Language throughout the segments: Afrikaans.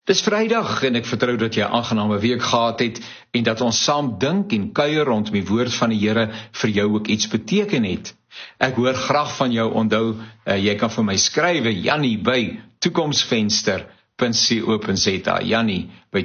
Dis Vrydag en ek vertrou dat jy 'n aangename week gehad het en dat ons saam dink en kuier rondom die woord van die Here vir jou ook iets beteken het. Ek hoor graag van jou. Onthou, jy kan vir my skryf, Jannie by toekomsvenster.co.za. Jannie by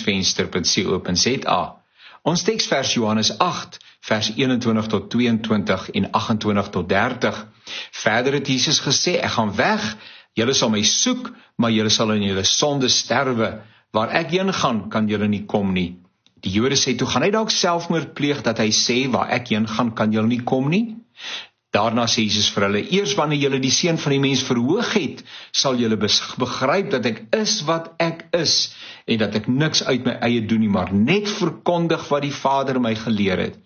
toekomsvenster.co.za. Ons teksvers Johannes 8, vers 21 tot 22 en 28 tot 30. Verder het Jesus gesê, ek gaan weg, julle sal my soek, maar julle sal in julle sonde sterwe. Waar ek heen gaan, kan julle nie kom nie. Die Jode sê, toe gaan hy dalk selfmoord pleeg, dat hy sê, waar ek heen gaan, kan julle nie kom nie. Daarna sê Jesus vir hulle, eers wanneer julle die Seun van die mens verhoog het, sal julle begryp dat ek is wat ek is, en dat ek niks uit my eie doen nie, maar net verkondig wat die Vader my geleer het.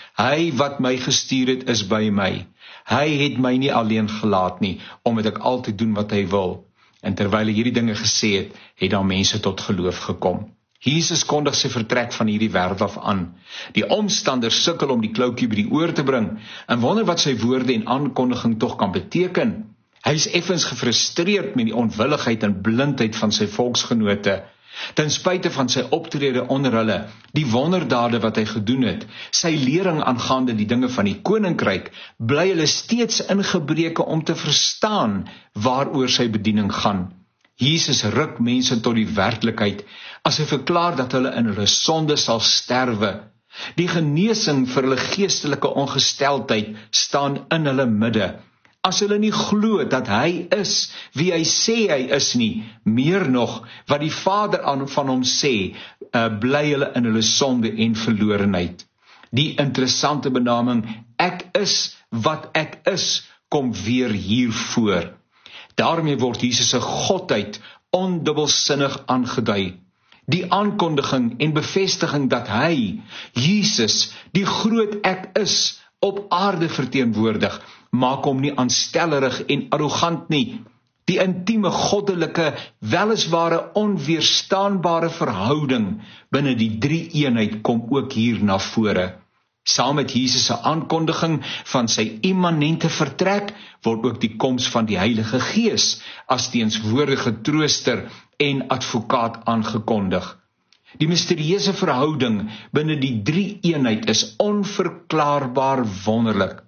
Hy wat my gestuur het, is by my. Hy het my nie alleen gelaat nie, omdat ek altyd doen wat hy wil. En terwyl hy hierdie dinge gesê het, het daar mense tot geloof gekom. Jesus kondig sy vertrek van hierdie wêreld af aan. Die omstanders sukkel om die kloutjie by die oor te bring, en wonder wat sy woorde en aankondiging tog kan beteken. Hy is effens gefrustreerd met die onwilligheid en blindheid van sy volksgenote. Ten spyte van sy optrede onder hulle, die wonderdade wat hy gedoen het, sy lering aangaande die dinge van die koninkryk, bly hulle steeds ingebreke om te verstaan waaroor sy bediening gaan. Jesus ruk mense tot die werklikheid, as hy verklaar dat hulle in hulle sonde sal sterwe. Die genesing vir hulle geestelike ongesteldheid staan in hulle midde. As hulle nie glo dat hy is wie hy sê hy is nie, meer nog wat die Vader van hom sê, bly hulle in hulle sonde en verlorenheid. Die interessante benaming, ek is wat ek is, kom weer hier voor. Daarmee word Jesus se godheid ondubbelsinnig aangedui. Die aankondiging en bevestiging dat hy, Jesus, die groot ek is, op aarde verteenwoordig, maak hom nie aanstellerig en arrogant nie. Die intieme, goddelike, welisware, onweerstaanbare verhouding binne die drie eenheid kom ook hier na vore. Saam met Jesus se aankondiging van sy immanente vertrek, word ook die koms van die Heilige Gees as teenswoordige trooster en advokaat aangekondig. Die misterieuse verhouding binne die drie eenheid is onverklaarbaar wonderlik.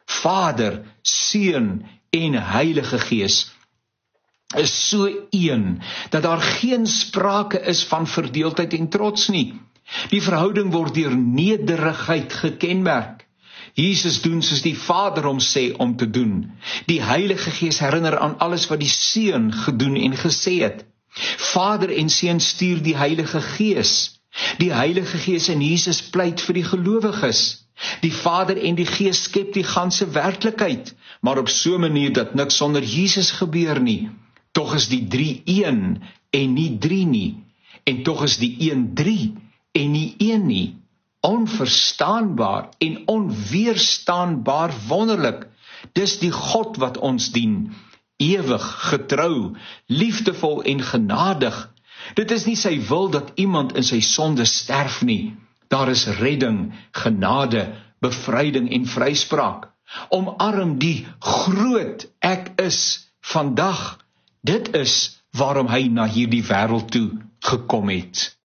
Vader, Seun en Heilige Gees is so een, dat daar geen sprake is van verdeeldheid en trots nie. Die verhouding word deur nederigheid gekenmerk. Jesus doen soos die Vader hom sê om te doen. Die Heilige Gees herinner aan alles wat die Seun gedoen en gesê het. Vader en Seun stuur die Heilige Gees. Die Heilige Gees in Jesus pleit vir die gelowiges. Die Vader en die Gees skep die ganse werklikheid, maar op so 'n manier dat niks sonder Jesus gebeur nie. Tog is die drie een en nie drie nie. En tog is die een drie en nie een nie. Onverstaanbaar en onweerstaanbaar wonderlik. Dis die God wat ons dien. Ewig, getrou, liefdevol en genadig. Dit is nie sy wil dat iemand in sy sonde sterf nie. Daar is redding, genade, bevryding en vryspraak. Omarm die groot ek is vandag. Dit is waarom hy na hierdie wêreld toe gekom het.